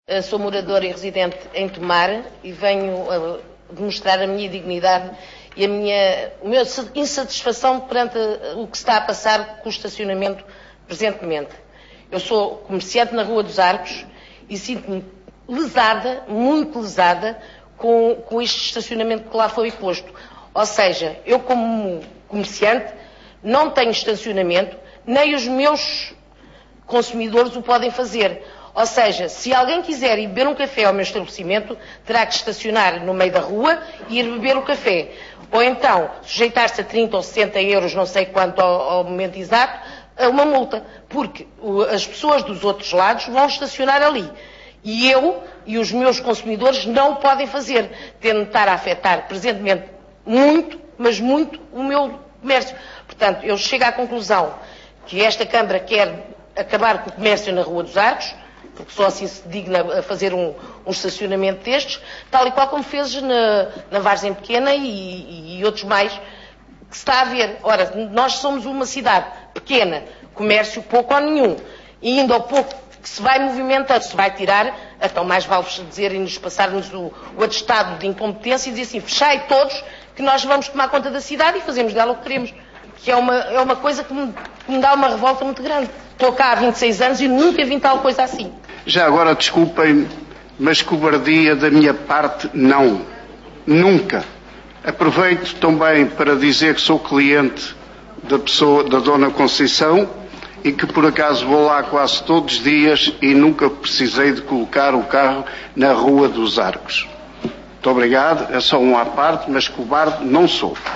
Sou moradora e residente em Tomar e venho a demonstrar a minha dignidade e a minha insatisfação perante o que se está a passar com o estacionamento presentemente. Eu sou comerciante na Rua dos Arcos e sinto-me lesada, muito lesada, com este estacionamento que lá foi posto. Ou seja, eu como comerciante não tenho estacionamento, nem os meus consumidores o podem fazer. Ou seja, se alguém quiser ir beber um café ao meu estabelecimento, terá que estacionar no meio da rua e ir beber o café. Ou então, sujeitar-se a 30 ou 60 euros, não sei quanto ao momento exato, a uma multa. Porque as pessoas dos outros lados vão estacionar ali. E eu e os meus consumidores não o podem fazer, tendo de estar a afetar presentemente muito, mas muito, o meu comércio. Portanto, eu chego à conclusão que esta Câmara quer acabar com o comércio na Rua dos Arcos, porque só assim se digna a fazer um estacionamento destes, tal e qual como fez na Vargem Pequena e outros mais, que se está a ver. Ora, nós somos uma cidade pequena, comércio pouco ou nenhum, e ainda ao pouco que se vai movimentando, se vai tirar, então mais vale dizer e nos passarmos o atestado de incompetência e dizer assim, fechai todos, que nós vamos tomar conta da cidade e fazemos dela o que queremos. Que é uma coisa que me dá uma revolta muito grande. Estou cá há 26 anos e nunca vi tal coisa assim. Já agora, desculpem, mas cobardia da minha parte, não. Nunca. Aproveito também para dizer que sou cliente da Dona Conceição e que por acaso vou lá quase todos os dias e nunca precisei de colocar o carro na Rua dos Arcos. Muito obrigado, é só um à parte, mas cobarde não sou.